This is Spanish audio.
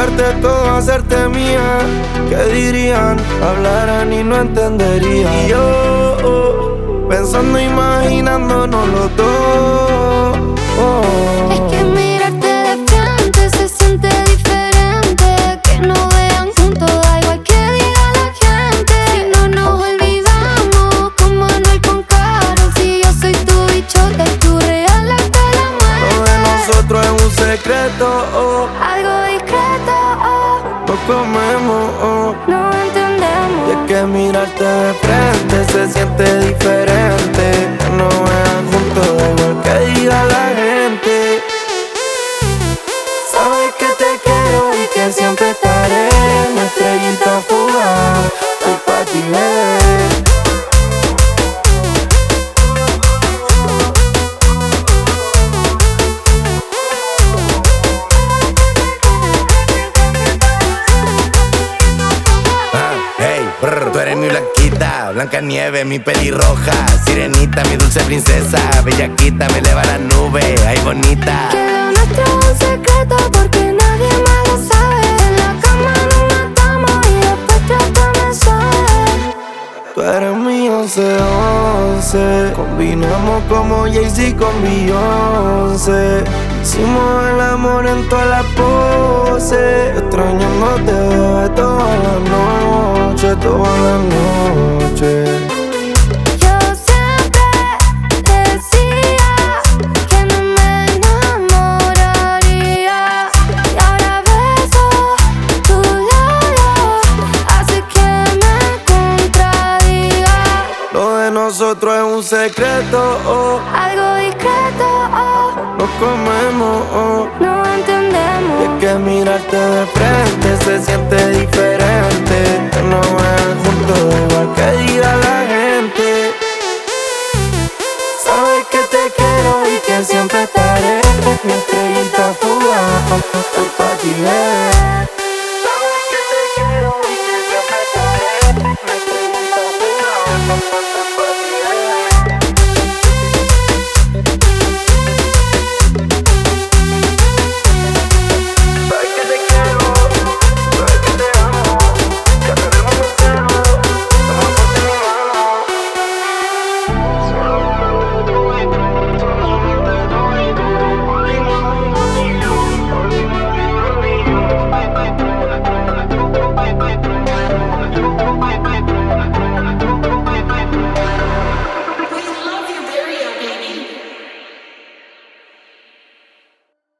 darte todo, hacerte mía. ¿Qué dirían? Hablaran y no entenderían. Y yo, pensando, imaginándonos los dos. Es que mirarte de frente se siente diferente. Que no vean juntos, da igual que diga la gente. Si no nos olvidamos, como Anuel con Karol. Si yo soy tu bichota y tú real hasta la muerte. Lo de nosotros es un secreto, Algo discreto, nos comemos, no entendemos. Y es que mirarte de frente se siente diferente. Que no vean juntos, da igual que diga la gente. Sabes que te quiero y que siempre estaré. Mi estrellita fugaz, estoy pa' ti, bebé. Tú eres mi blanquita, blanca nieve, mi pelirroja, sirenita, mi dulce princesa, bellaquita, me eleva a la nube, ay bonita. Que lo nuestro es un secreto porque nadie más lo sabe. En la cama nos matamos y después trátame suave. Tú eres mi 11-11. Combinamos como Jay-Z con Beyoncé. Hicimos el amor en todas las poses. Extrañándote, bebé, toda la noche, toda la noche. Yo siempre decía que no me enamoraría. Y ahora beso tus labios, hace que me contradiga. Lo de nosotros es un secreto, Algo discreto, nos comemos, no entendemos. Y es que mirarte de frente se siente diferente. Que no vean juntos, da igual que diga la gente. Sabes que te quiero y que siempre estaré. Mi estrellita fugaz, estoy pa' ti, bebé. Sabes que te quiero y que siempre estaré. Mi estrellita fugaz.